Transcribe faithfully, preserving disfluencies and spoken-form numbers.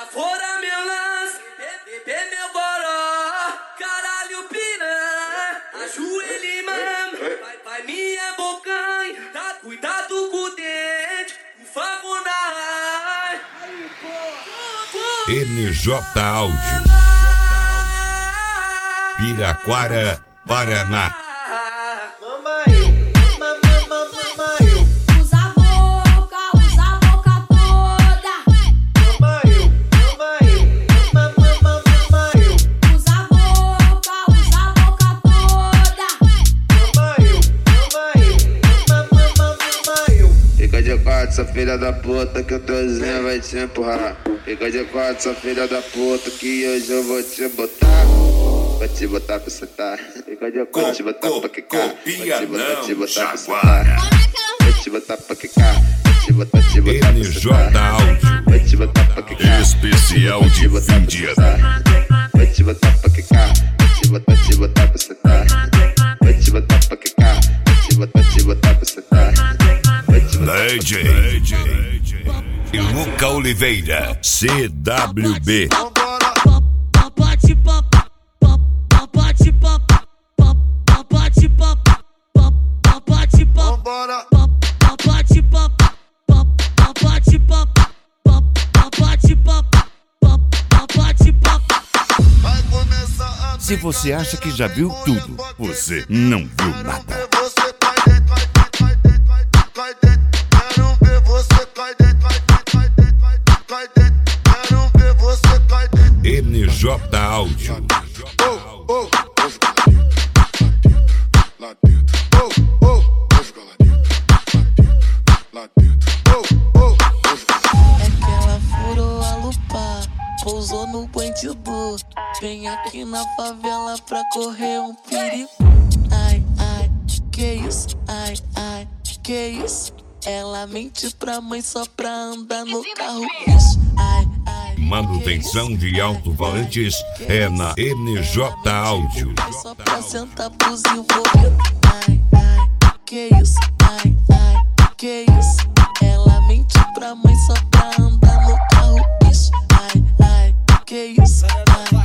Fora meu lance, bebê meu goró, caralho piranha, ajoelhe mano, vai, vai minha bocanha, tá, cuidado com o dente, por favor na ai. N J Áudio, Piraquara, Paraná. Essa filha da puta que o trozinho vai te empurrar. Fica de quatro, essa filha da puta que hoje eu vou te botar. Vou te botar pra sentar. Fica de quatro, vou te botar pra quicar. Vou te botar, te botar pra sentar. Vou te botar pra quicar. Vou te botar, te botar pra sentar. N J Áudio, vou te botar pra quicar. Especial de fim de ano. Vou te botar pra quicar. Vou te botar, te botar pra sentar. Vou te botar pra quicar. Vou te botar, te botar pra sentar. D J e Luca Oliveira, C W B. Se você acha que já viu tudo, você não viu nada. N J Áudio. É que ela furou a lupa, pousou no bandido. Vem aqui na favela pra correr um perigo. Ai, ai, que isso? Ai, ai, que isso? Ela mente pra mãe só pra andar no carro. Isso, ai, ai. Manutenção de alto-falantes é na N J Áudio. Só pra sentar pros envolvidos. Ai, ai, que isso? Ai, ai, que isso? Ela mente pra mãe só pra andar no carro. Isso, ai, ai, que isso? Ai,